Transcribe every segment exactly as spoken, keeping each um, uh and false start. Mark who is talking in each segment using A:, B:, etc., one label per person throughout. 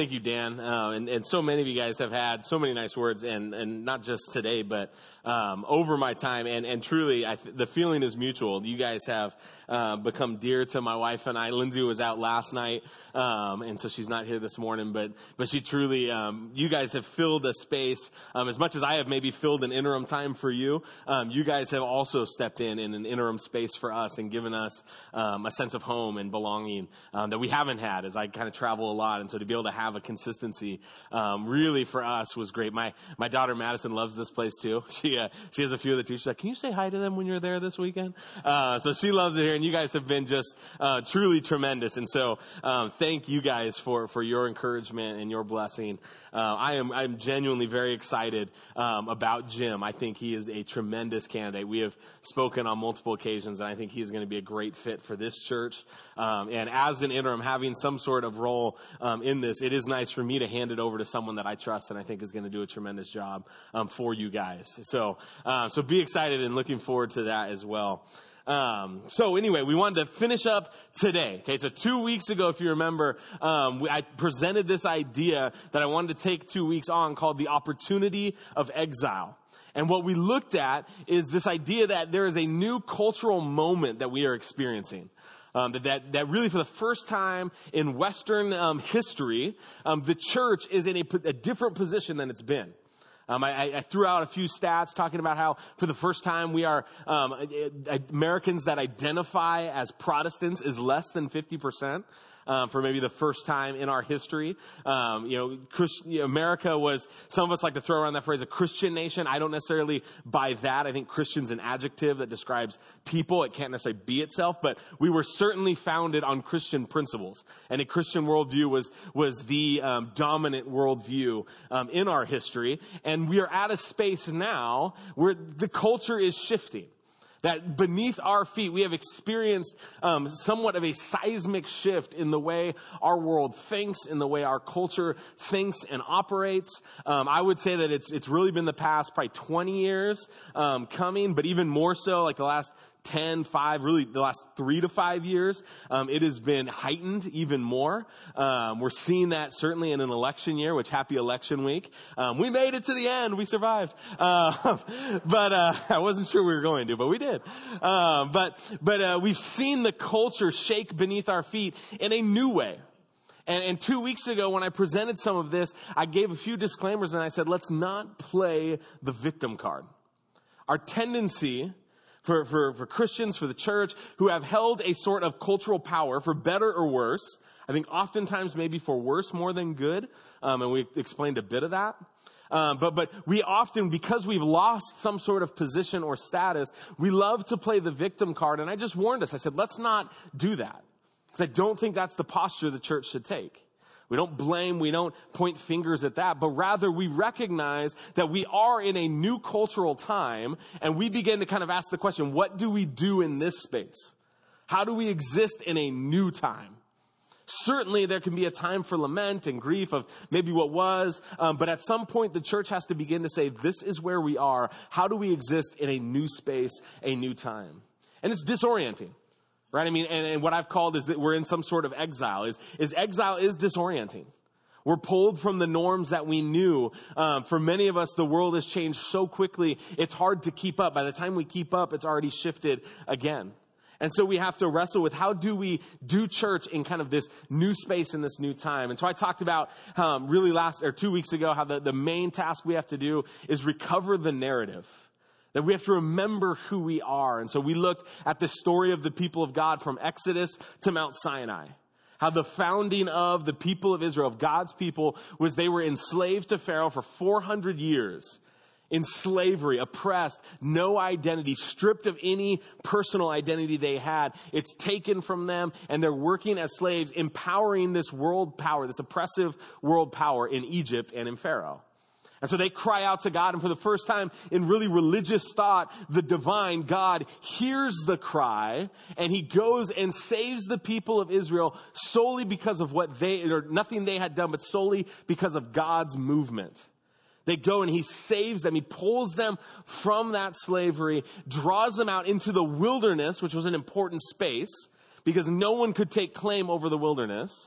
A: thank you, Dan. Uh, and, and so many of you guys have had so many nice words, and, and not just today, but um, over my time. And, and truly, I th- the feeling is mutual. You guys have uh, become dear to my wife and I. Lindsay was out last night, um, and so she's not here this morning. But but she truly, um, you guys have filled a space um, as much as I have maybe filled an interim time for you. Um, you guys have also stepped in in an interim space for us and given us um, a sense of home and belonging um, that we haven't had as I kind of travel a lot. And so to be able to have a consistency, um, really for us was great. My, my daughter Madison loves this place too. She, uh, she has a few of the teachers. She's like, can you say hi to them when you're there this weekend? Uh, so she loves it here, and you guys have been just, uh, truly tremendous. And so, um, thank you guys for, for your encouragement and your blessing. Uh, I am, I'm genuinely very excited, um, about Jim. I think he is a tremendous candidate. We have spoken on multiple occasions, and I think he's going to be a great fit for this church. Um, and as an interim, having some sort of role, um, in this, it is nice for me to hand it over to someone that I trust and I think is going to do a tremendous job um, for you guys. So, uh, so be excited and looking forward to that as well. Um, so anyway, we wanted to finish up today. Okay, so two weeks ago, if you remember, um, we, I presented this idea that I wanted to take two weeks on called the opportunity of exile. And what we looked at is this idea that there is a new cultural moment that we are experiencing. Um, that, that, that really for the first time in Western um, history, um, the church is in a, a different position than it's been. Um, I, I threw out a few stats talking about how for the first time we are, um, Americans that identify as Protestants is less than fifty percent. Um, for maybe the first time in our history. Um, you know, Christ, you know, America was, some of us like to throw around that phrase, a Christian nation. I don't necessarily buy that. I think Christian's an adjective that describes people. It can't necessarily be itself, but we were certainly founded on Christian principles. And a Christian worldview was, was the, um, dominant worldview, um, in our history. And we are at a space now where the culture is shifting. That beneath our feet, we have experienced um, somewhat of a seismic shift in the way our world thinks, in the way our culture thinks and operates. Um, I would say that it's it's really been the past probably twenty years um, coming, but even more so like the last ten, five, really the last three to five years, um, it has been heightened even more. Um, we're seeing that certainly in an election year, which happy election week. Um, we made it to the end. We survived. Uh, but, uh, I wasn't sure we were going to, but we did. Um, but, but, uh, we've seen the culture shake beneath our feet in a new way. And, and two weeks ago when I presented some of this, I gave a few disclaimers and I said, let's not play the victim card. Our tendency For, for, for Christians, for the church, who have held a sort of cultural power, for better or worse, I think oftentimes maybe for worse more than good, um, and we explained a bit of that. Um, but, but we often, because we've lost some sort of position or status, we love to play the victim card. And I just warned us, I said, let's not do that. Because I don't think that's the posture the church should take. We don't blame, we don't point fingers at that, but rather we recognize that we are in a new cultural time, and we begin to kind of ask the question, what do we do in this space? How do we exist in a new time? Certainly there can be a time for lament and grief of maybe what was, um, but at some point the church has to begin to say, this is where we are. How do we exist in a new space, a new time? And it's disorienting. Right? I mean, and, and what I've called is that we're in some sort of exile. Is, is exile is disorienting. We're pulled from the norms that we knew. Um, for many of us, the world has changed so quickly, it's hard to keep up. By the time we keep up, it's already shifted again. And so we have to wrestle with how do we do church in kind of this new space in this new time. And so I talked about um, really last or two weeks ago how the, the main task we have to do is recover the narrative. That we have to remember who we are. And so we looked at the story of the people of God from Exodus to Mount Sinai. How the founding of the people of Israel, of God's people, was they were enslaved to Pharaoh for four hundred years. In slavery, oppressed, no identity, stripped of any personal identity they had. It's taken from them, and they're working as slaves, empowering this world power, this oppressive world power in Egypt and in Pharaoh. And so they cry out to God, and for the first time in really religious thought, the divine God hears the cry, and he goes and saves the people of Israel solely because of what they, or nothing they had done, but solely because of God's movement. They go and he saves them. He pulls them from that slavery, draws them out into the wilderness, which was an important space, because no one could take claim over the wilderness.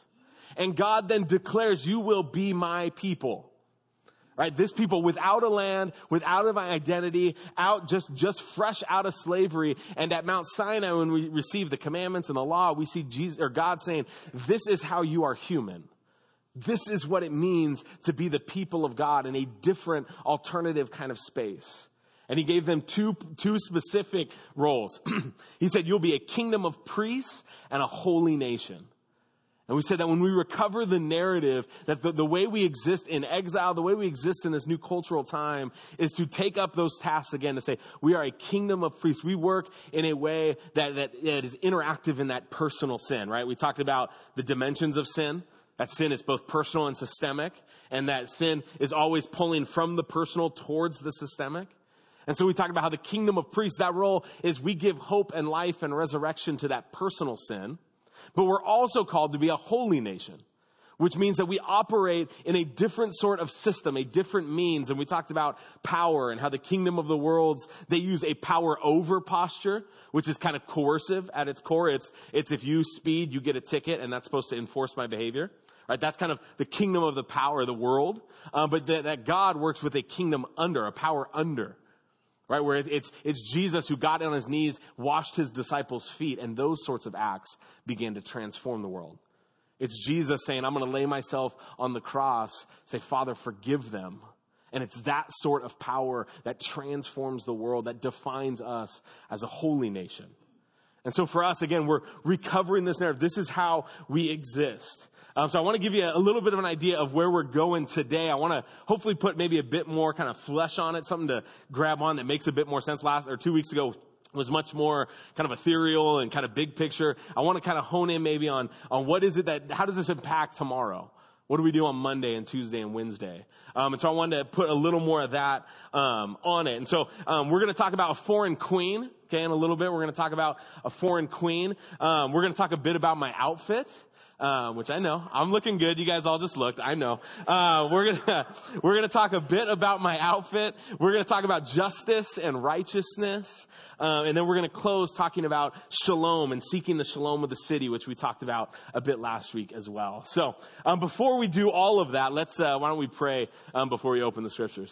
A: And God then declares, you will be my people. Right? This people without a land, without an identity, out just, just fresh out of slavery. And at Mount Sinai, when we receive the commandments and the law, we see Jesus or God saying, this is how you are human. This is what it means to be the people of God in a different alternative kind of space. And he gave them two, two specific roles. He said, you'll be a kingdom of priests and a holy nation. And we said that when we recover the narrative, that the, the way we exist in exile, the way we exist in this new cultural time is to take up those tasks again, to say, we are a kingdom of priests. We work in a way that, that, that is interactive in that personal sin, right? We talked about the dimensions of sin. That sin is both personal and systemic, and that sin is always pulling from the personal towards the systemic. And so we talked about how the kingdom of priests, that role is we give hope and life and resurrection to that personal sin. But we're also called to be a holy nation, which means that we operate in a different sort of system, a different means. And we talked about power and how the kingdom of the worlds, they use a power over posture, which is kind of coercive at its core. It's, it's if you speed, you get a ticket, and that's supposed to enforce my behavior. Right? That's kind of the kingdom of the power of the world. Uh, but that, that God works with a kingdom under, a power under. Right, where it's it's Jesus who got on his knees, washed his disciples' feet, and those sorts of acts began to transform the world. It's Jesus saying, I'm going to lay myself on the cross, say, Father, forgive them. And it's that sort of power that transforms the world, that defines us as a holy nation. And so for us, again, we're recovering this narrative. This is how we exist. Um, so I want to give you a little bit of an idea of where we're going today. I want to hopefully put maybe a bit more kind of flesh on it, something to grab on that makes a bit more sense. Last or two weeks ago was much more kind of ethereal and kind of big picture. I want to kind of hone in maybe on, on what is it that, how does this impact tomorrow? What do we do on Monday and Tuesday and Wednesday? Um, and so I wanted to put a little more of that um, on it. And so um, we're going to talk about a foreign queen, okay, in a little bit. We're going to talk about a foreign queen. Um, we're going to talk a bit about my outfit. Um, which I know I'm looking good. You guys all just looked. I know. Uh, we're gonna we're gonna talk a bit about my outfit. We're gonna talk about justice and righteousness, uh, and then we're gonna close talking about shalom and seeking the shalom of the city, which we talked about a bit last week as well. So um, before we do all of that, let's uh, why don't we pray um, before we open the scriptures.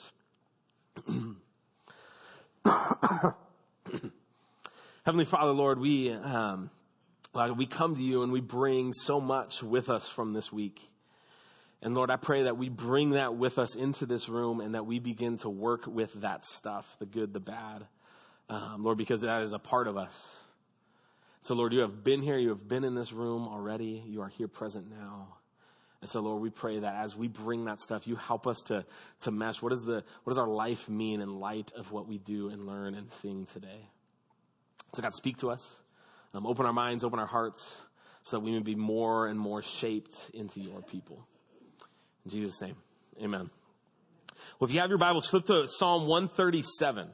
A: Heavenly Father, Lord, we. Um, Lord, we come to you and we bring so much with us from this week. And Lord, I pray that we bring that with us into this room and that we begin to work with that stuff, the good, the bad, um, Lord, because that is a part of us. So Lord, you have been here. You have been in this room already. You are here present now. And so Lord, we pray that as we bring that stuff, you help us to, to mesh. What is the, what does our life mean in light of what we do and learn and sing today? So God, speak to us. Um, open our minds, open our hearts, so that we may be more and more shaped into your people. In Jesus' name, amen. Well, if you have your Bibles, flip to Psalm one thirty-seven.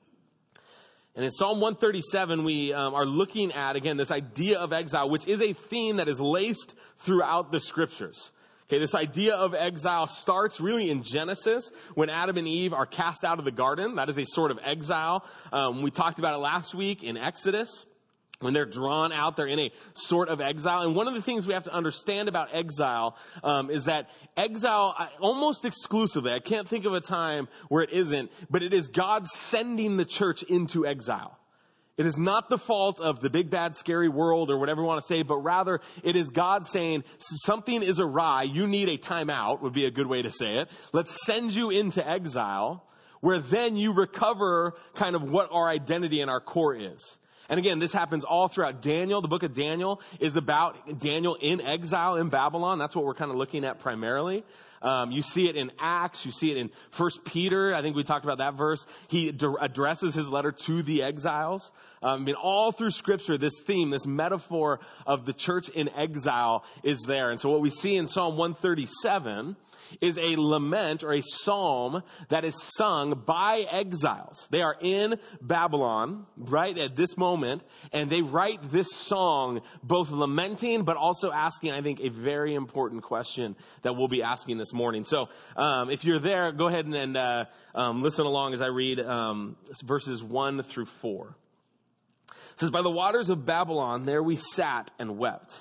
A: And in Psalm one thirty-seven, we um, are looking at, again, this idea of exile, which is a theme that is laced throughout the scriptures. Okay, this idea of exile starts really in Genesis when Adam and Eve are cast out of the garden. That is a sort of exile. Um, we talked about it last week in Exodus. When they're drawn out, they're in a sort of exile. And one of the things we have to understand about exile um, is that exile, almost exclusively, I can't think of a time where it isn't, but it is God sending the church into exile. It is not the fault of the big, bad, scary world or whatever you want to say, but rather it is God saying something is awry. You need a timeout would be a good way to say it. Let's send you into exile where then you recover kind of what our identity and our core is. And again, this happens all throughout Daniel. The book of Daniel is about Daniel in exile in Babylon. That's what we're kind of looking at primarily. Um, you see it in Acts. You see it in First Peter. I think we talked about that verse. He d- addresses his letter to the exiles. Um, I mean, all through Scripture, this theme, this metaphor of the church in exile is there. And so what we see in Psalm one thirty-seven is a lament or a psalm that is sung by exiles. They are in Babylon, right, at this moment, and they write this song both lamenting but also asking, I think, a very important question that we'll be asking this morning. So um, if you're there, go ahead and, and uh, um, listen along as I read um, verses one through four. It says, by the waters of Babylon, there we sat and wept.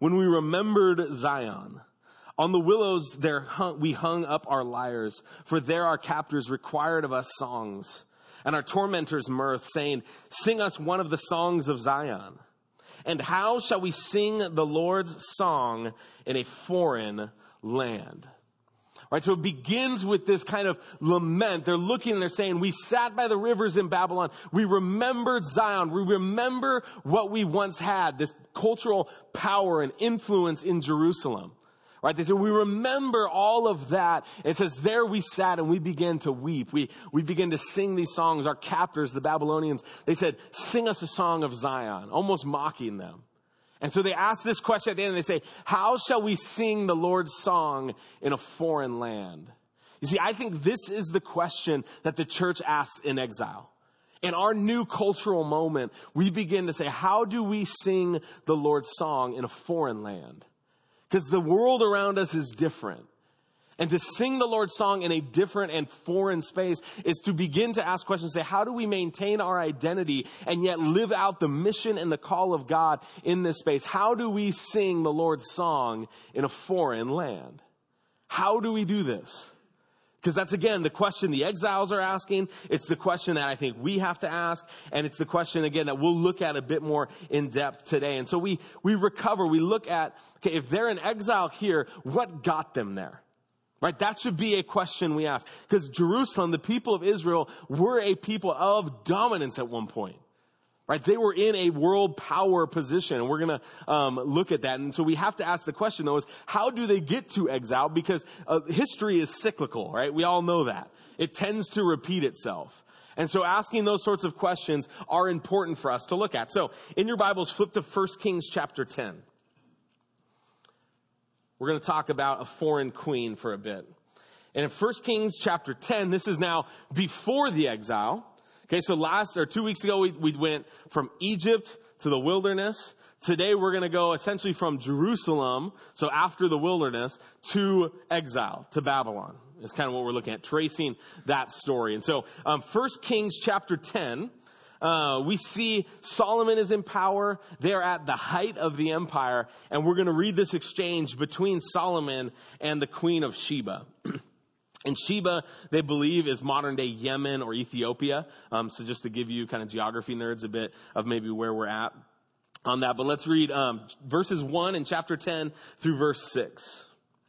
A: when we remembered Zion. On the willows there hung, we hung up our lyres, for there our captors required of us songs, and our tormentors mirth, saying, sing us one of the songs of Zion. And how shall we sing the Lord's song in a foreign land? Right, so it begins with this kind of lament. They're looking and they're saying, we sat by the rivers in Babylon. We remembered Zion. We remember what we once had, this cultural power and influence in Jerusalem. Right, they say, we remember all of that. It says, there we sat and we began to weep. We, we began to sing these songs. Our captors, the Babylonians, they said, sing us a song of Zion, almost mocking them. And so they ask this question at the end and they say, how shall we sing the Lord's song in a foreign land? You see, I think this is the question that the church asks in exile. In our new cultural moment, we begin to say, how do we sing the Lord's song in a foreign land? Because the world around us is different. And to sing the Lord's song in a different and foreign space is to begin to ask questions, say, how do we maintain our identity and yet live out the mission and the call of God in this space? How do we sing the Lord's song in a foreign land? How do we do this? Because that's, again, the question the exiles are asking. It's the question that I think we have to ask. And it's the question, again, that we'll look at a bit more in depth today. And so we, we recover, we look at, okay, if they're in exile here, what got them there? Right? That should be a question we ask. Because Jerusalem, the people of Israel, were a people of dominance at one point. Right? They were in a world power position, and we're going to um, look at that. And so we have to ask the question, though, is how do they get to exile? Because uh, history is cyclical, right? We all know that. It tends to repeat itself. And so asking those sorts of questions are important for us to look at. So in your Bibles, flip to First Kings chapter ten. We're going to talk about a foreign queen for a bit. And in First Kings chapter ten, this is now before the exile. Okay, so last or two weeks ago, we, we went from Egypt to the wilderness. Today, we're going to go essentially from Jerusalem, so after the wilderness, to exile, to Babylon. It's kind of what we're looking at, tracing that story. And so, um, First Kings chapter ten, uh, we see Solomon is in power. They're at the height of the empire. And we're going to read this exchange between Solomon and the Queen of Sheba. And Sheba, they believe, is modern-day Yemen or Ethiopia. Um, so just to give you kind of geography nerds a bit of maybe where we're at on that. But let's read um, verses one in chapter ten through verse six.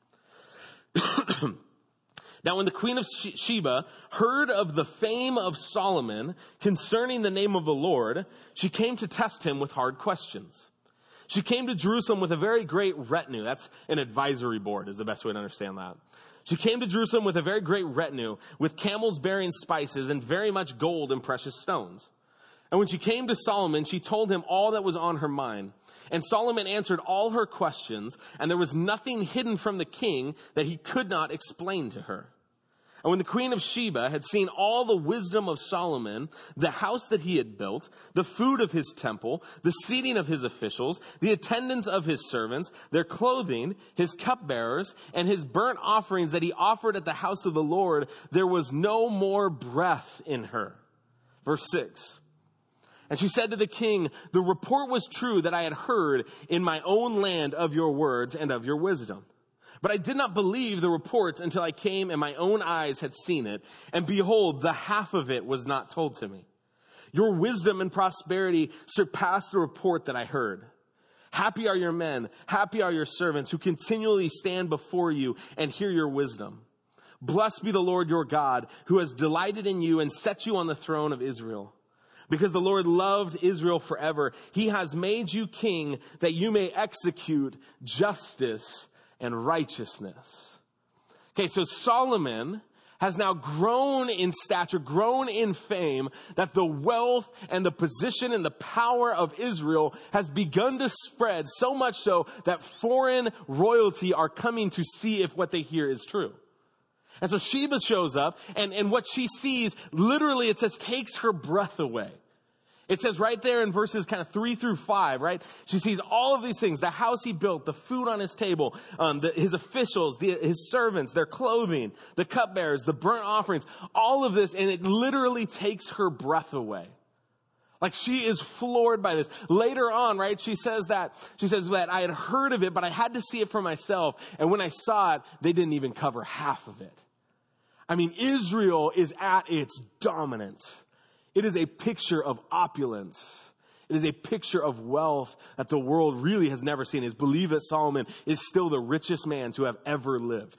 A: Now, when the queen of Sheba heard of the fame of Solomon concerning the name of the Lord, she came to test him with hard questions. She came to Jerusalem with a very great retinue. That's an advisory board is the best way to understand that. She came to Jerusalem with a very great retinue, with camels bearing spices and very much gold and precious stones. And when she came to Solomon, she told him all that was on her mind. And Solomon answered all her questions, and there was nothing hidden from the king that he could not explain to her. And when the queen of Sheba had seen all the wisdom of Solomon, the house that he had built, the food of his temple, the seating of his officials, the attendance of his servants, their clothing, his cupbearers, and his burnt offerings that he offered at the house of the Lord, there was no more breath in her. Verse six. And she said to the king, the report was true that I had heard in my own land of your words and of your wisdom. But I did not believe the reports until I came and my own eyes had seen it. And behold, the half of it was not told to me. Your wisdom and prosperity surpassed the report that I heard. Happy are your men, happy are your servants who continually stand before you and hear your wisdom. Blessed be the Lord your God, who has delighted in you and set you on the throne of Israel. Because the Lord loved Israel forever, he has made you king that you may execute justice and righteousness. Okay, so Solomon has now grown in stature, grown in fame, that the wealth and the position and the power of Israel has begun to spread, so much so that foreign royalty are coming to see if what they hear is true. And so Sheba shows up, and, and what she sees, literally it says, takes her breath away. It says right there in verses kind of three through five, right? She sees all of these things, the house he built, the food on his table, um, the, his officials, the, his servants, their clothing, the cupbearers, the burnt offerings, all of this, and it literally takes her breath away. Like, she is floored by this. Later on, right, she says that, she says that I had heard of it, but I had to see it for myself. And when I saw it, they didn't even cover half of it. I mean, Israel is at its dominance. It is a picture of opulence. It is a picture of wealth that the world really has never seen. It's believed that Solomon is still the richest man to have ever lived.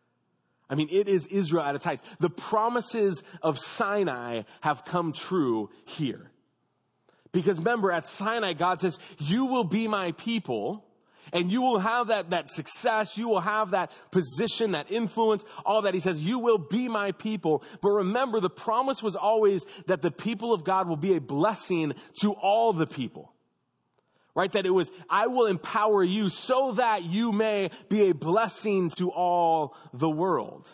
A: I mean, it is Israel at its height. The promises of Sinai have come true here. Because remember, at Sinai, God says, you will be my people, and you will have that, that success, you will have that position, that influence, all that. He says, you will be my people. But remember, the promise was always that the people of God will be a blessing to all the people. Right? That it was, I will empower you so that you may be a blessing to all the world.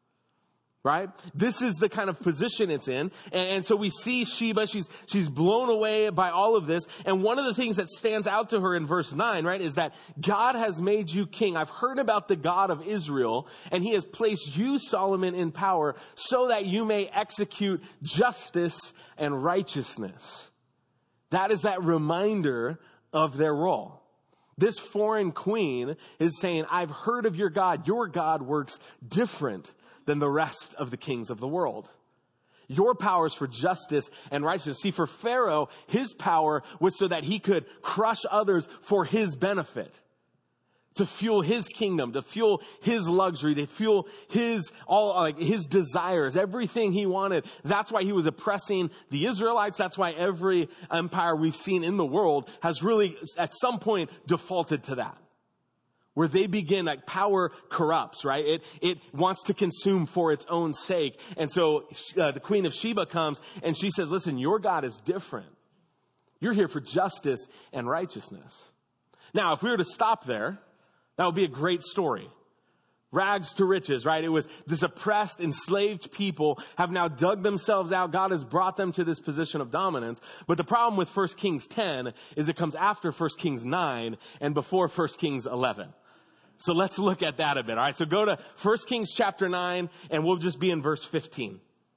A: Right? This is the kind of position it's in. And, and so we see Sheba, she's, she's blown away by all of this. And one of the things that stands out to her in verse nine, right, is that God has made you king. I've heard about the God of Israel, and he has placed you, Solomon, in power so that you may execute justice and righteousness. That is that reminder of their role. This foreign queen is saying, I've heard of your God. Your God works different than the rest of the kings of the world. Your power is for justice and righteousness. See, for Pharaoh, his power was so that he could crush others for his benefit, to fuel his kingdom, to fuel his luxury, to fuel his all like his desires, everything he wanted. That's why he was oppressing the Israelites. That's why every empire we've seen in the world has really, at some point, defaulted to that. Where they begin, like, power corrupts, right? It it wants to consume for its own sake. And so uh, the Queen of Sheba comes and she says, listen, your God is different. You're here for justice and righteousness. Now, if we were to stop there, that would be a great story. Rags to riches, right? It was this oppressed, enslaved people have now dug themselves out. God has brought them to this position of dominance. But the problem with First Kings ten is it comes after First Kings nine and before First Kings eleven. So let's look at that a bit. All right. So go to First Kings chapter nine and we'll just be in verse fifteen.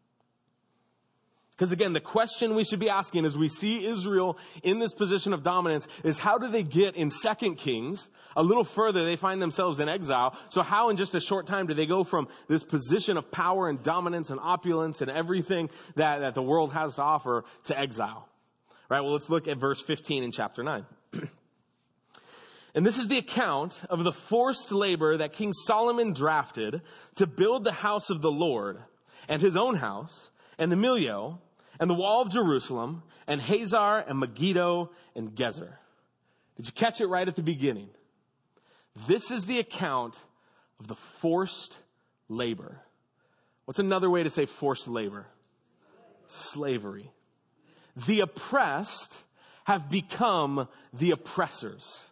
A: Because again, the question we should be asking as we see Israel in this position of dominance is how do they get in Second Kings? A little further, they find themselves in exile. So how in just a short time do they go from this position of power and dominance and opulence and everything that, that the world has to offer to exile? Right. Well, let's look at verse fifteen in chapter nine. And this is the account of the forced labor that King Solomon drafted to build the house of the Lord and his own house and the Millo and the wall of Jerusalem and Hazar and Megiddo and Gezer. Did you catch it right at the beginning? This is the account of the forced labor. What's another way to say forced labor? Slavery. The oppressed have become the oppressors.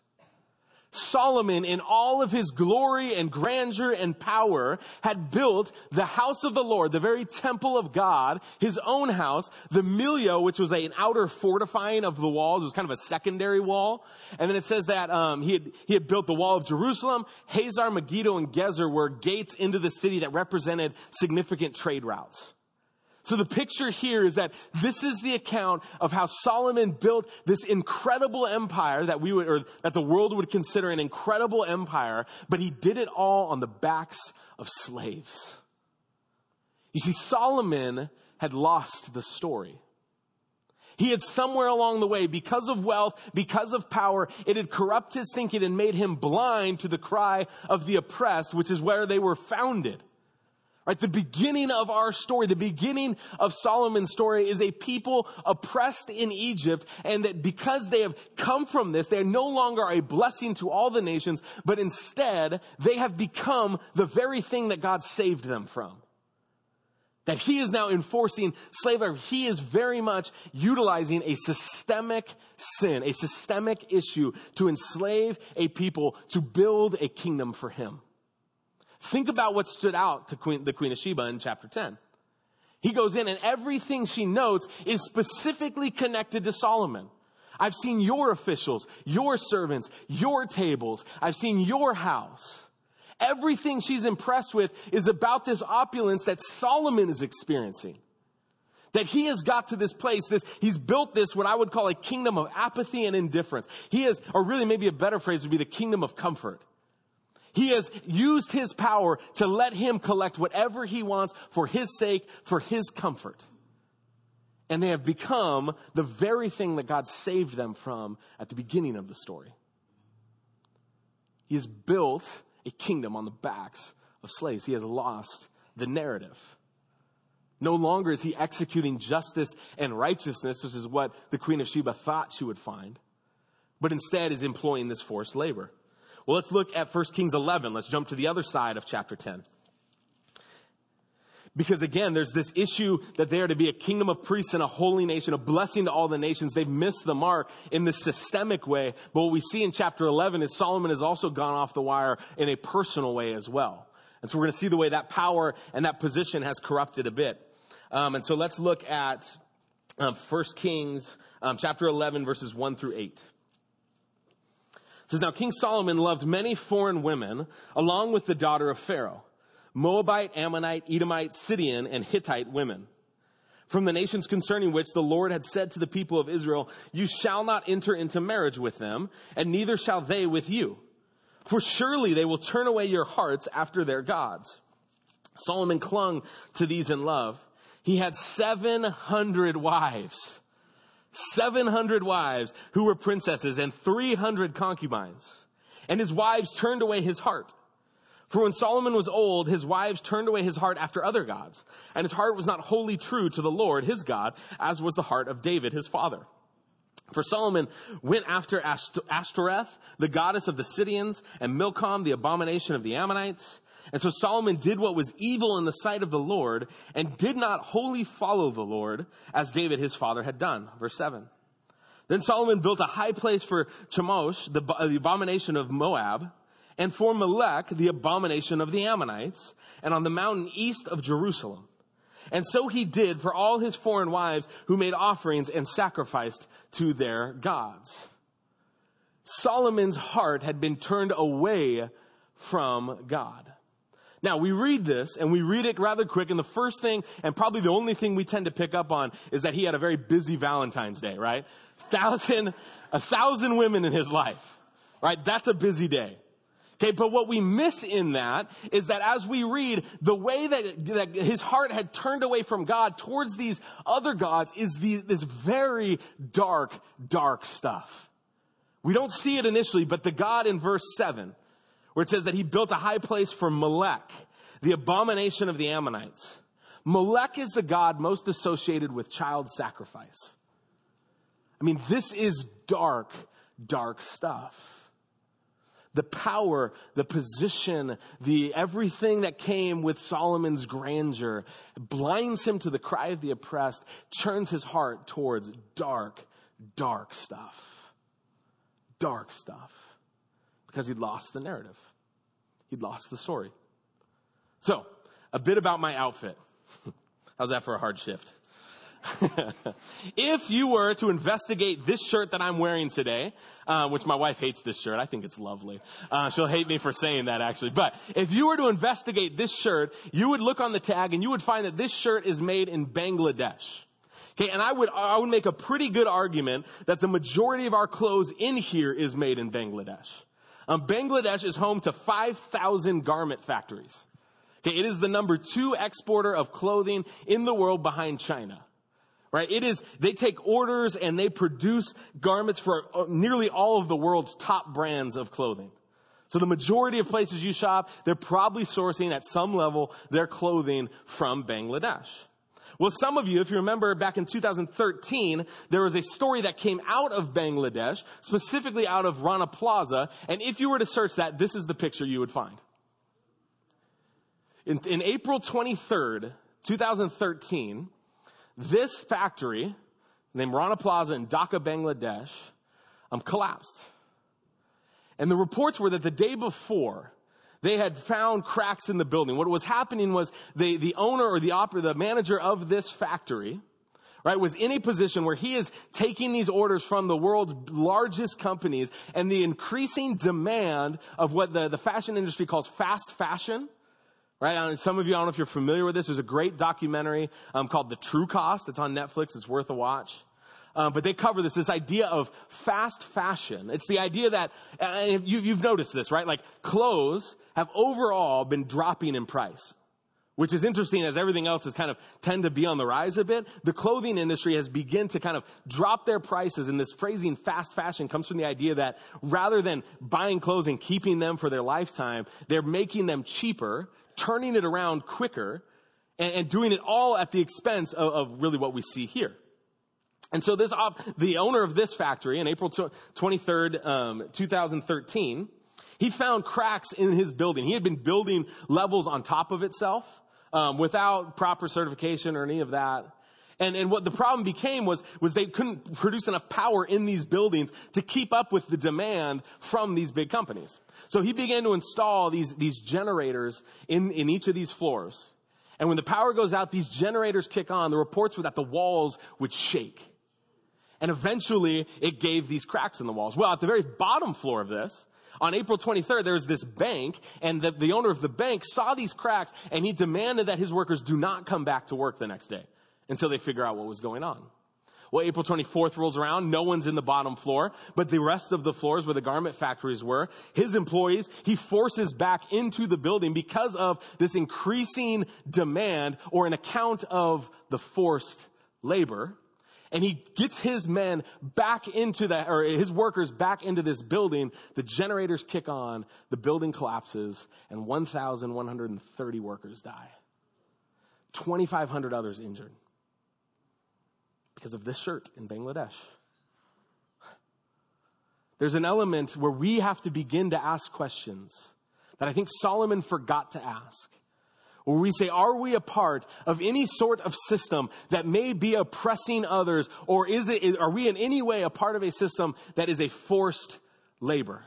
A: Solomon, in all of his glory and grandeur and power, had built the house of the Lord, the very temple of God, his own house, the Millo, which was an outer fortifying of the walls. It was kind of a secondary wall. And then it says that um, he had he had built the wall of Jerusalem. Hazar, Megiddo, and Gezer were gates into the city that represented significant trade routes. So the picture here is that this is the account of how Solomon built this incredible empire that we would, or that the world would consider an incredible empire, but he did it all on the backs of slaves. You see, Solomon had lost the story. He had somewhere along the way, because of wealth, because of power, it had corrupted his thinking and made him blind to the cry of the oppressed, which is where they were founded. Right, the beginning of our story, the beginning of Solomon's story is a people oppressed in Egypt, and that because they have come from this, they are no longer a blessing to all the nations, but instead they have become the very thing that God saved them from. That he is now enforcing slavery. He is very much utilizing a systemic sin, a systemic issue to enslave a people to build a kingdom for him. Think about what stood out to Queen, the Queen of Sheba in chapter ten. He goes in and everything she notes is specifically connected to Solomon. I've seen your officials, your servants, your tables. I've seen your house. Everything she's impressed with is about this opulence that Solomon is experiencing. That he has got to this place, this, he's built this, what I would call a kingdom of apathy and indifference. He has, or really maybe a better phrase would be the kingdom of comfort. He has used his power to let him collect whatever he wants for his sake, for his comfort. And they have become the very thing that God saved them from at the beginning of the story. He has built a kingdom on the backs of slaves. He has lost the narrative. No longer is he executing justice and righteousness, which is what the Queen of Sheba thought she would find, but instead is employing this forced labor. Well, let's look at First Kings eleven. Let's jump to the other side of chapter ten. Because again, there's this issue that they are to be a kingdom of priests and a holy nation, a blessing to all the nations. They've missed the mark in this systemic way. But what we see in chapter eleven is Solomon has also gone off the wire in a personal way as well. And so we're going to see the way that power and that position has corrupted a bit. Um, and so let's look at um, First Kings um, chapter eleven, verses one through eight. It says, now King Solomon loved many foreign women, along with the daughter of Pharaoh, Moabite, Ammonite, Edomite, Sidonian, and Hittite women, from the nations concerning which the Lord had said to the people of Israel, you shall not enter into marriage with them, and neither shall they with you. For surely they will turn away your hearts after their gods. Solomon clung to these in love. He had seven hundred wives, seven hundred wives who were princesses, and three hundred concubines. And his wives turned away his heart. For when Solomon was old, his wives turned away his heart after other gods. And his heart was not wholly true to the Lord, his God, as was the heart of David, his father. For Solomon went after Ashtoreth, the goddess of the Sidonians, and Milcom, the abomination of the Ammonites. And so Solomon did what was evil in the sight of the Lord, and did not wholly follow the Lord, as David his father had done. Verse seven. Then Solomon built a high place for Chemosh, the, the abomination of Moab, and for Melech, the abomination of the Ammonites, and on the mountain east of Jerusalem. And so he did for all his foreign wives who made offerings and sacrificed to their gods. Solomon's heart had been turned away from God. Now, we read this, and we read it rather quick, and the first thing, and probably the only thing we tend to pick up on, is that he had a very busy Valentine's Day, right? Thousand, a thousand women in his life, right? That's a busy day. Okay, but what we miss in that is that as we read, the way that, that his heart had turned away from God towards these other gods is the, this very dark, dark stuff. We don't see it initially, but the God in verse seven, where it says that he built a high place for Molech, the abomination of the Ammonites. Molech is the god most associated with child sacrifice. I mean, this is dark, dark stuff. The power, the position, the everything that came with Solomon's grandeur blinds him to the cry of the oppressed, turns his heart towards dark, dark stuff. Dark stuff. Because he'd lost the narrative. He'd lost the story. So, a bit about my outfit. How's that for a hard shift? If you were to investigate this shirt that I'm wearing today, uh, which my wife hates this shirt. I think it's lovely. Uh, she'll hate me for saying that actually. But if you were to investigate this shirt, you would look on the tag and you would find that this shirt is made in Bangladesh. Okay, and I would, I would make a pretty good argument that the majority of our clothes in here is made in Bangladesh. Um, Bangladesh is home to five thousand garment factories. Okay, it is the number two exporter of clothing in the world behind China. Right? It is, they take orders and they produce garments for nearly all of the world's top brands of clothing. So the majority of places you shop, they're probably sourcing at some level their clothing from Bangladesh. Well, some of you, if you remember back in two thousand thirteen, there was a story that came out of Bangladesh, specifically out of Rana Plaza. And if you were to search that, this is the picture you would find. In, in April twenty-third, twenty thirteen, this factory, named Rana Plaza in Dhaka, Bangladesh, um, collapsed. And the reports were that the day before, they had found cracks in the building. What was happening was the, the owner or the operator, the manager of this factory, right, was in a position where he is taking these orders from the world's largest companies, and the increasing demand of what the, the fashion industry calls fast fashion, Right? And some of you, I don't know if you're familiar with this. There's a great documentary um, called The True Cost. It's on Netflix. It's worth a watch. Uh, but they cover this, this idea of fast fashion. It's the idea that, uh, you, you've noticed this, right? Like clothes have overall been dropping in price, which is interesting as everything else has kind of tend to be on the rise a bit. The clothing industry has begun to kind of drop their prices, and this phrasing fast fashion comes from the idea that rather than buying clothes and keeping them for their lifetime, they're making them cheaper, turning it around quicker, and, and doing it all at the expense of, of really what we see here. And so this, op- the owner of this factory, on April twenty-third, um, two thousand thirteen, he found cracks in his building. He had been building levels on top of itself, um, without proper certification or any of that. And, and what the problem became was, was they couldn't produce enough power in these buildings to keep up with the demand from these big companies. So he began to install these, these generators in, in each of these floors. And when the power goes out, these generators kick on. The reports were that the walls would shake. And eventually, it gave these cracks in the walls. Well, at the very bottom floor of this, on April twenty-third, there was this bank, and the, the owner of the bank saw these cracks, and he demanded that his workers do not come back to work the next day until they figure out what was going on. Well, April twenty-fourth rolls around. No one's in the bottom floor, but the rest of the floors where the garment factories were, his employees, he forces back into the building because of this increasing demand or an account of the forced labor. And he gets his men back into that, or his workers back into this building. The generators kick on, the building collapses, and one thousand one hundred thirty workers die. twenty-five hundred others injured because of this shirt in Bangladesh. There's an element where we have to begin to ask questions that I think Solomon forgot to ask. Where we say, are we a part of any sort of system that may be oppressing others, or is it, are we in any way a part of a system that is a forced labor?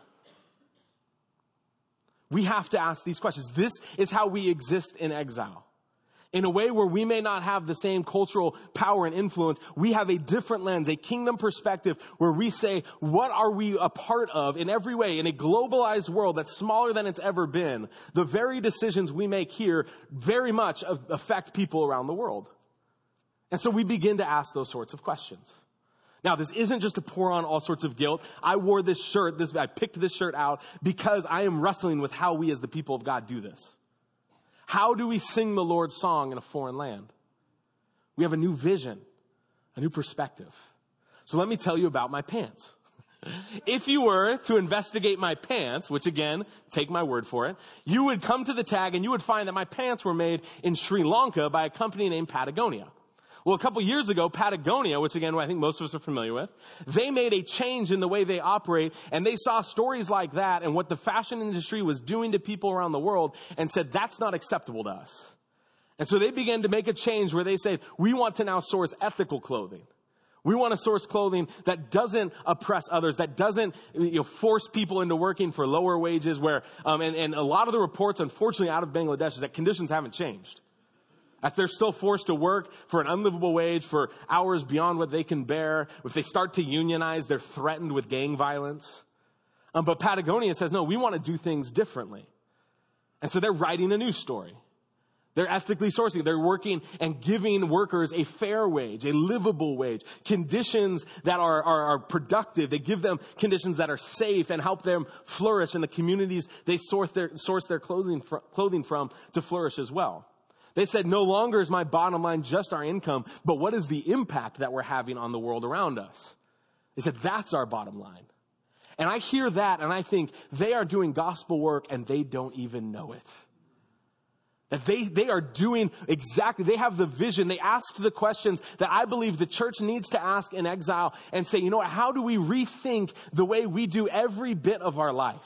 A: We have to ask these questions. This is how we exist in exile. In a way where we may not have the same cultural power and influence, we have a different lens, a kingdom perspective where we say, what are we a part of in every way? In a globalized world that's smaller than it's ever been, the very decisions we make here very much affect people around the world. And so we begin to ask those sorts of questions. Now, this isn't just to pour on all sorts of guilt. I wore this shirt, this, I picked this shirt out because I am wrestling with how we as the people of God do this. How do we sing the Lord's song in a foreign land? We have a new vision, a new perspective. So let me tell you about my pants. If you were to investigate my pants, which again, take my word for it, you would come to the tag and you would find that my pants were made in Sri Lanka by a company named Patagonia. Well, a couple years ago, Patagonia, which again, I think most of us are familiar with, they made a change in the way they operate, and they saw stories like that and what the fashion industry was doing to people around the world and said, that's not acceptable to us. And so they began to make a change where they said, we want to now source ethical clothing. We want to source clothing that doesn't oppress others, that doesn't, you know, force people into working for lower wages, where, um, and, and a lot of the reports, unfortunately, out of Bangladesh is that conditions haven't changed. That they're still forced to work for an unlivable wage for hours beyond what they can bear. If they start to unionize, they're threatened with gang violence. Um, but Patagonia says, no, we want to do things differently. And so they're writing a new story. They're ethically sourcing. They're working and giving workers a fair wage, a livable wage, conditions that are, are, are productive. They give them conditions that are safe and help them flourish in the communities they source their, source their clothing, fr- clothing from to flourish as well. They said, no longer is my bottom line just our income, but what is the impact that we're having on the world around us? They said, that's our bottom line. And I hear that and I think they are doing gospel work and they don't even know it. That they, they are doing exactly, they have the vision. They asked the questions that I believe the church needs to ask in exile and say, you know what, how do we rethink the way we do every bit of our life?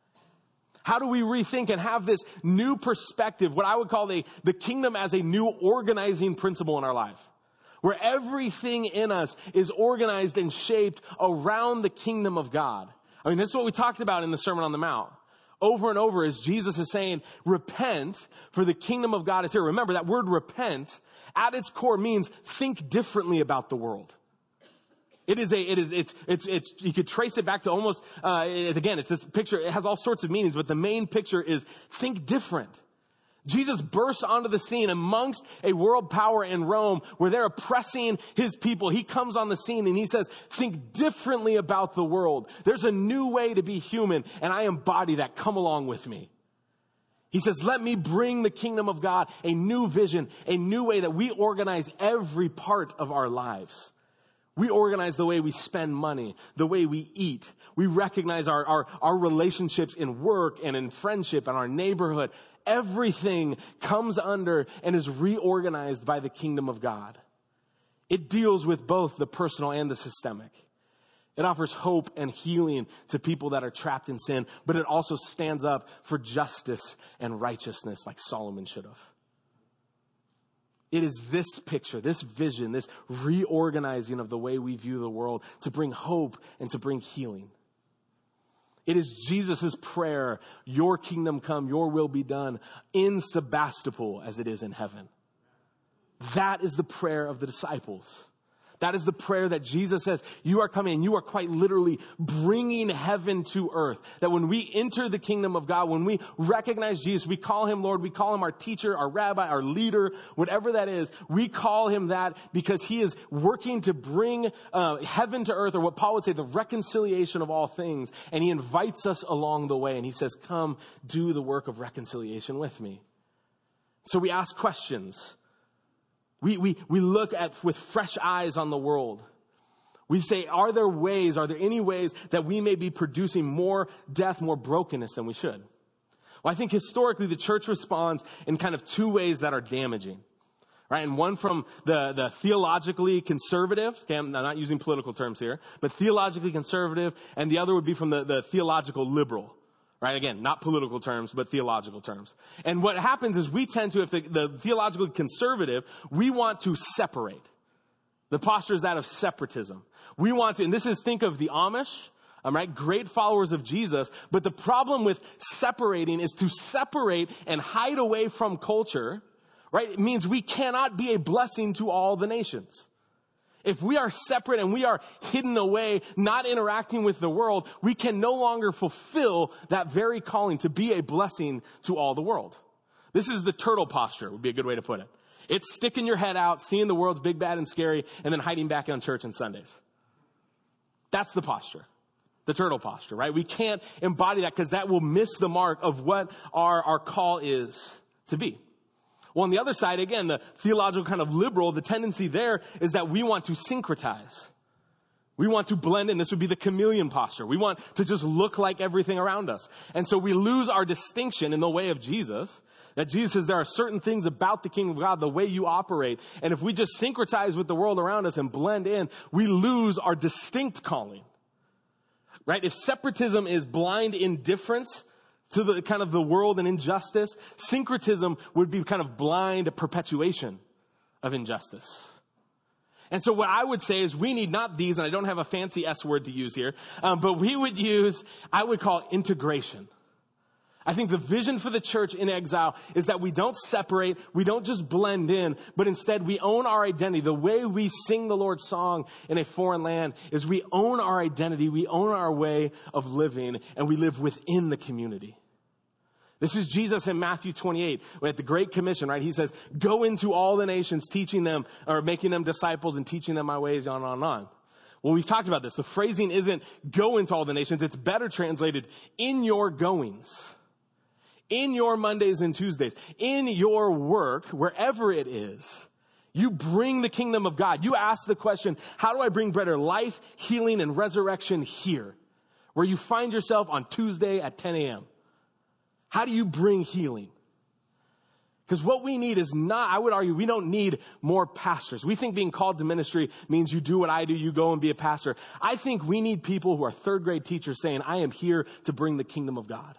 A: How do we rethink and have this new perspective, what I would call the, the kingdom as a new organizing principle in our life? Where everything in us is organized and shaped around the kingdom of God. I mean, this is what we talked about in the Sermon on the Mount. Over and over as Jesus is saying, repent, for the kingdom of God is here. Remember, that word repent, at its core means think differently about the world. It is a, it is, it's, it's, it's, you could trace it back to almost, uh, it, again, it's this picture, it has all sorts of meanings, but the main picture is think different. Jesus bursts onto the scene amongst a world power in Rome where they're oppressing his people. He comes on the scene and he says, think differently about the world. There's a new way to be human, and I embody that. Come along with me. He says, let me bring the kingdom of God, a new vision, a new way that we organize every part of our lives. We organize the way we spend money, the way we eat. We recognize our, our, our relationships in work and in friendship and our neighborhood. Everything comes under and is reorganized by the kingdom of God. It deals with both the personal and the systemic. It offers hope and healing to people that are trapped in sin, but it also stands up for justice and righteousness like Solomon should have. It is this picture, this vision, this reorganizing of the way we view the world to bring hope and to bring healing. It is Jesus' prayer, your kingdom come, your will be done in Sebastopol as it is in heaven. That is the prayer of the disciples. That is the prayer that Jesus says, you are coming and you are quite literally bringing heaven to earth. That when we enter the kingdom of God, when we recognize Jesus, we call him Lord, we call him our teacher, our rabbi, our leader, whatever that is. We call him that because he is working to bring uh, heaven to earth, or what Paul would say, the reconciliation of all things. And he invites us along the way and he says, come do the work of reconciliation with me. So we ask questions. We, we, we look at with fresh eyes on the world. We say, are there ways, are there any ways that we may be producing more death, more brokenness than we should? Well, I think historically the church responds in kind of two ways that are damaging, right? And one from the, the theologically conservative, okay, I'm not using political terms here, but theologically conservative, and the other would be from the, the theological liberal. Right? Again, not political terms, but theological terms. And what happens is we tend to, if the, the theologically conservative, we want to separate. The posture is that of separatism. We want to, and this is, think of the Amish, um, right? Great followers of Jesus. But the problem with separating is to separate and hide away from culture, right? It means we cannot be a blessing to all the nations. If we are separate and we are hidden away, not interacting with the world, we can no longer fulfill that very calling to be a blessing to all the world. This is the turtle posture, would be a good way to put it. It's sticking your head out, seeing the world's big, bad, and scary, and then hiding back on church on Sundays. That's the posture. The turtle posture, right? We can't embody that because that will miss the mark of what our, our call is to be. Well, on the other side, again, the theological kind of liberal, the tendency there is that we want to syncretize. We want to blend in. This would be the chameleon posture. We want to just look like everything around us. And so we lose our distinction in the way of Jesus. That Jesus says there are certain things about the kingdom of God, the way you operate. And if we just syncretize with the world around us and blend in, we lose our distinct calling. Right? If separatism is blind indifference to the kind of the world and injustice, syncretism would be kind of blind perpetuation of injustice. And so what I would say is we need not these, and I don't have a fancy S word to use here, um, but we would use, I would call integration. I think the vision for the church in exile is that we don't separate, we don't just blend in, but instead we own our identity. The way we sing the Lord's song in a foreign land is we own our identity, we own our way of living, and we live within the community. This is Jesus in Matthew twenty-eight, at the Great Commission, right? He says, go into all the nations, teaching them, or making them disciples and teaching them my ways, on and on and on. Well, we've talked about this. The phrasing isn't go into all the nations. It's better translated in your goings, in your Mondays and Tuesdays, in your work, wherever it is. You bring the kingdom of God. You ask the question, how do I bring better life, healing, and resurrection here? Where you find yourself on Tuesday at ten a.m. How do you bring healing? Because what we need is not, I would argue, we don't need more pastors. We think being called to ministry means you do what I do, you go and be a pastor. I think we need people who are third grade teachers saying, I am here to bring the kingdom of God.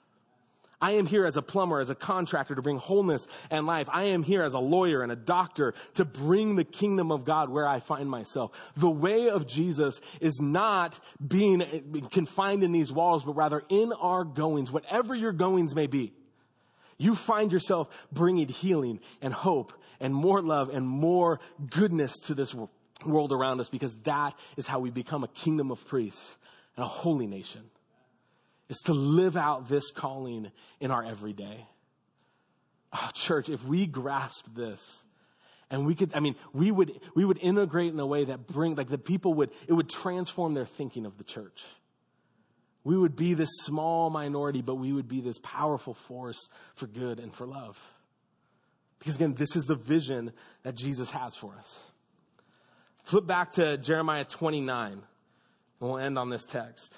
A: I am here as a plumber, as a contractor to bring wholeness and life. I am here as a lawyer and a doctor to bring the kingdom of God where I find myself. The way of Jesus is not being confined in these walls, but rather in our goings, whatever your goings may be. You find yourself bringing healing and hope and more love and more goodness to this world around us, because that is how we become a kingdom of priests and a holy nation. Is to live out this calling in our everyday. Oh, church, if we grasp this, and we could, I mean, we would, we would integrate in a way that bring, like the people would, it would transform their thinking of the church. We would be this small minority, but we would be this powerful force for good and for love. Because again, this is the vision that Jesus has for us. Flip back to Jeremiah twenty-nine, and we'll end on this text.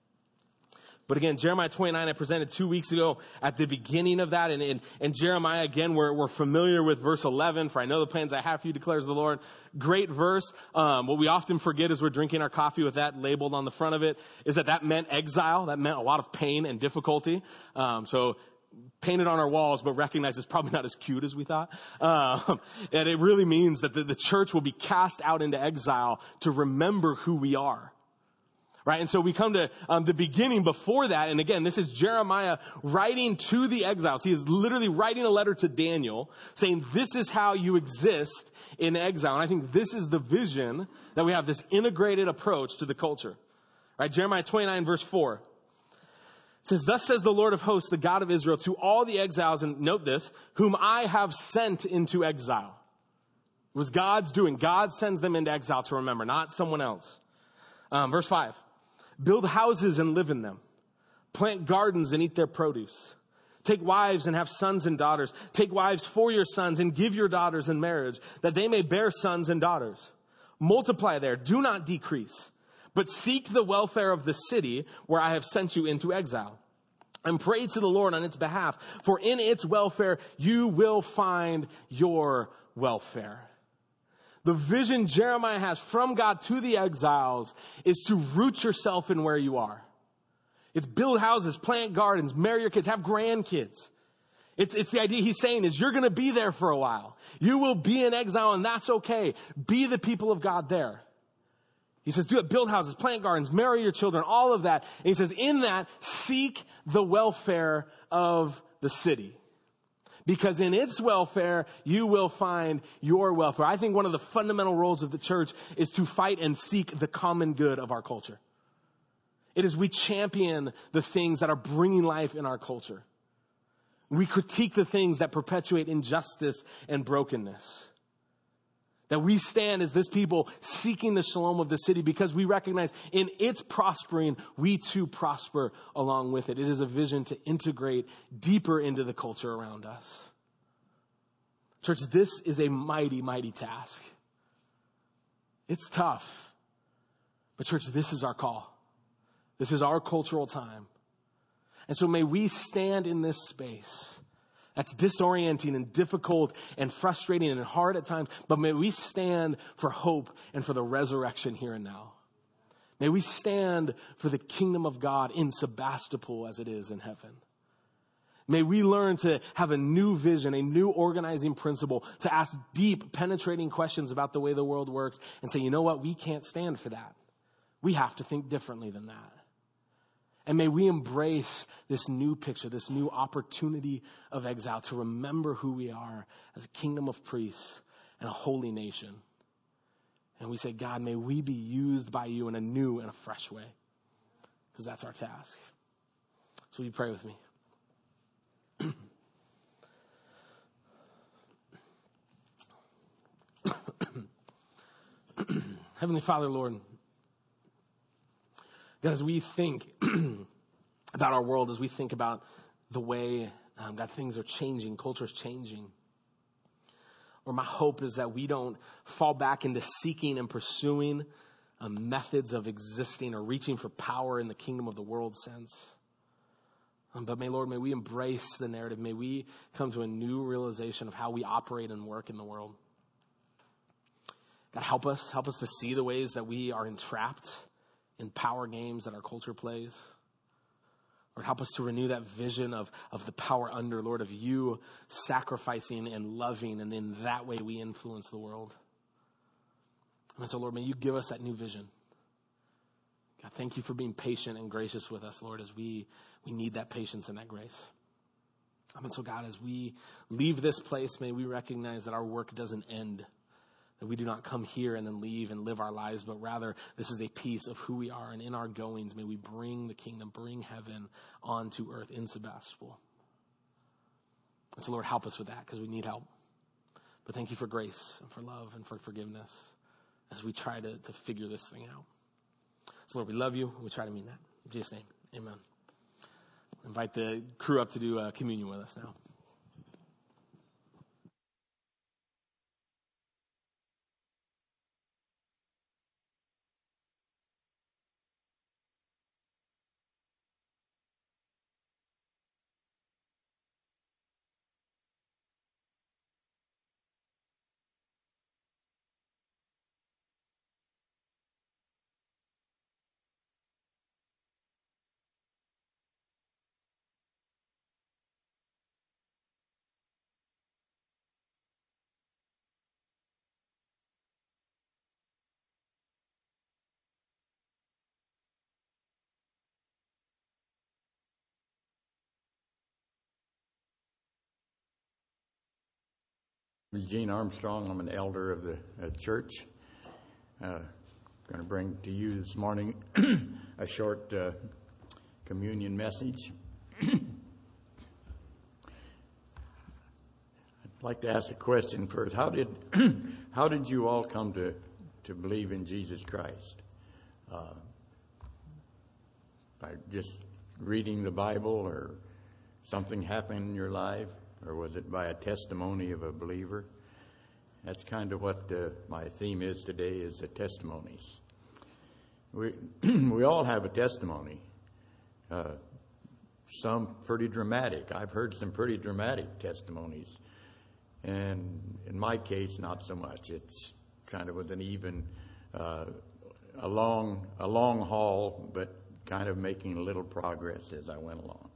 A: But again, Jeremiah twenty-nine, I presented two weeks ago at the beginning of that. And in and Jeremiah, again, we're, we're familiar with verse eleven. For I know the plans I have for you, declares the Lord. Great verse. Um, what we often forget as we're drinking our coffee with that labeled on the front of it is that that meant exile. That meant a lot of pain and difficulty. Um, so painted on our walls, but recognize it's probably not as cute as we thought. Um, and it really means that the, the church will be cast out into exile to remember who we are. Right, and so we come to um, the beginning before that, and again, this is Jeremiah writing to the exiles. He is literally writing a letter to Daniel saying, this is how you exist in exile. And I think this is the vision that we have, this integrated approach to the culture. Right, Jeremiah twenty-nine, verse four. It says, thus says the Lord of hosts, the God of Israel, to all the exiles, and note this, whom I have sent into exile. It was God's doing. God sends them into exile to remember, not someone else. Um, verse five. Build houses and live in them. Plant gardens and eat their produce. Take wives and have sons and daughters. Take wives for your sons and give your daughters in marriage, that they may bear sons and daughters. Multiply there, do not decrease, but seek the welfare of the city where I have sent you into exile. And pray to the Lord on its behalf, for in its welfare you will find your welfare. The vision Jeremiah has from God to the exiles is to root yourself in where you are. It's build houses, plant gardens, marry your kids, have grandkids. It's, it's the idea he's saying is you're going to be there for a while. You will be in exile, and that's okay. Be the people of God there. He says, do it, build houses, plant gardens, marry your children, all of that. And he says, in that, seek the welfare of the city. Because in its welfare, you will find your welfare. I think one of the fundamental roles of the church is to fight and seek the common good of our culture. It is we champion the things that are bringing life in our culture. We critique the things that perpetuate injustice and brokenness. That we stand as this people seeking the shalom of the city because we recognize in its prospering, we too prosper along with it. It is a vision to integrate deeper into the culture around us. Church, this is a mighty, mighty task. It's tough. But church, this is our call. This is our cultural time. And so may we stand in this space that's disorienting and difficult and frustrating and hard at times, but may we stand for hope and for the resurrection here and now. May we stand for the kingdom of God in Sebastopol as it is in heaven. May we learn to have a new vision, a new organizing principle, to ask deep, penetrating questions about the way the world works and say, you know what, we can't stand for that. We have to think differently than that. And may we embrace this new picture, this new opportunity of exile to remember who we are as a kingdom of priests and a holy nation. And we say, God, may we be used by you in a new and a fresh way. Because that's our task. So will you pray with me? Heavenly Father, Lord, God, as we think about our world, as we think about the way, um, God, things are changing, culture's changing, or my hope is that we don't fall back into seeking and pursuing um, methods of existing or reaching for power in the kingdom of the world sense. Um, but may, Lord, may we embrace the narrative. May we come to a new realization of how we operate and work in the world. God, help us, help us to see the ways that we are entrapped in power games that our culture plays. Lord, help us to renew that vision of, of the power under, Lord, of you sacrificing and loving, and in that way we influence the world. And so, Lord, may you give us that new vision. God, thank you for being patient and gracious with us, Lord, as we, we need that patience and that grace. And so, God, as we leave this place, may we recognize that our work doesn't end. That we do not come here and then leave and live our lives, but rather this is a piece of who we are. And in our goings, may we bring the kingdom, bring heaven onto earth in Sebastopol.
B: So Lord, help us with that because we need help. But thank you for grace and for love and for forgiveness as we try to, to figure this thing out. So Lord, we love you and we try to mean that. In Jesus' name, amen. Invite the crew up to do uh, communion with us now.
C: Gene Armstrong. I'm an elder of the uh, church. Uh, going to bring to you this morning a short uh, communion message. I'd like to ask a question first. How did how did you all come to, to believe in Jesus Christ? Uh, by just reading the Bible, or something happened in your life? Or was it by a testimony of a believer? That's kind of what uh, my theme is today, is the testimonies. We we all have a testimony. Uh, some pretty dramatic. I've heard some pretty dramatic testimonies. And in my case, not so much. It's kind of was an even, uh, a long, a long haul, but kind of making a little progress as I went along.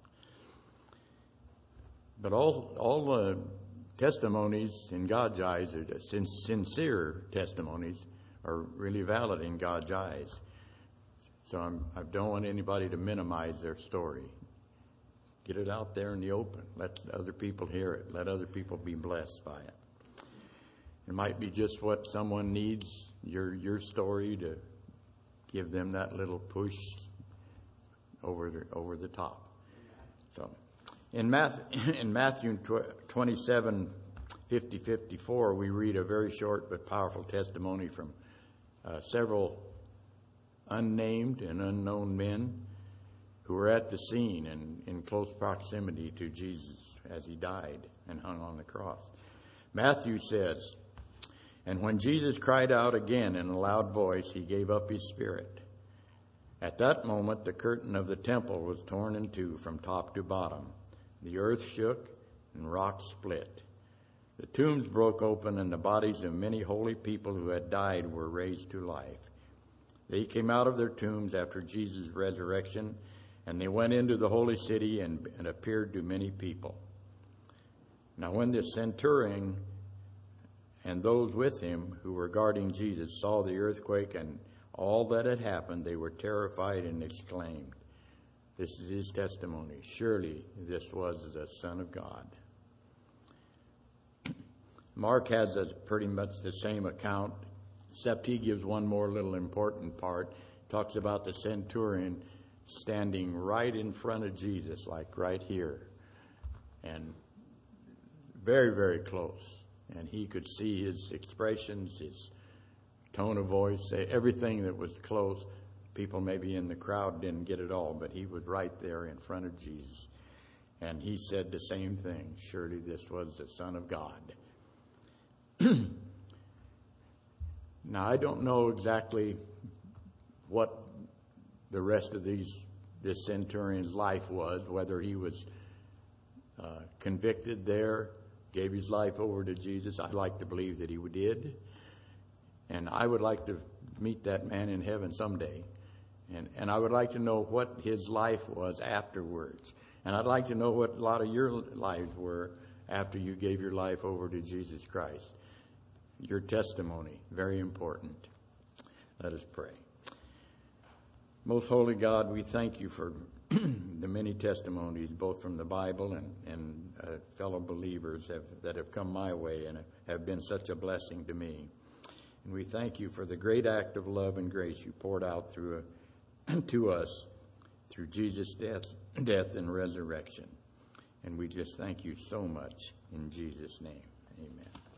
C: But all all the testimonies in God's eyes, are sin- sincere testimonies, are really valid in God's eyes. So I'm, I don't want anybody to minimize their story. Get it out there in the open. Let other people hear it. Let other people be blessed by it. It might be just what someone needs, your your story, to give them that little push over the, over the top. So. In Matthew, in Matthew twenty-seven, fifty, fifty-four, we read a very short but powerful testimony from uh, several unnamed and unknown men who were at the scene and in close proximity to Jesus as he died and hung on the cross. Matthew says, "And when Jesus cried out again in a loud voice, he gave up his spirit. At that moment, the curtain of the temple was torn in two from top to bottom. The earth shook and rocks split. The tombs broke open, and the bodies of many holy people who had died were raised to life. They came out of their tombs after Jesus' resurrection, and they went into the holy city and, and appeared to many people. Now when the centurion and those with him who were guarding Jesus saw the earthquake and all that had happened, they were terrified and exclaimed, 'This is his testimony. Surely this was the Son of God.'" Mark has a pretty much the same account, except he gives one more little important part. Talks about the centurion standing right in front of Jesus, like right here, and very, very close. And he could see his expressions, his tone of voice, everything that was close. People maybe in the crowd didn't get it all, but he was right there in front of Jesus. And he said the same thing. Surely this was the Son of God. Now, I don't know exactly what the rest of these this centurion's life was, whether he was uh, convicted there, gave his life over to Jesus. I'd like to believe that he did. And I would like to meet that man in heaven someday. And, and I would like to know what his life was afterwards. And I'd like to know what a lot of your lives were after you gave your life over to Jesus Christ. Your testimony, very important. Let us pray. Most holy God, we thank you for the many testimonies, both from the Bible and, and uh, fellow believers have, that have come my way and have been such a blessing to me. And we thank you for the great act of love and grace you poured out through a, to us through Jesus' death, death and resurrection. And we just thank you so much in Jesus' name. Amen.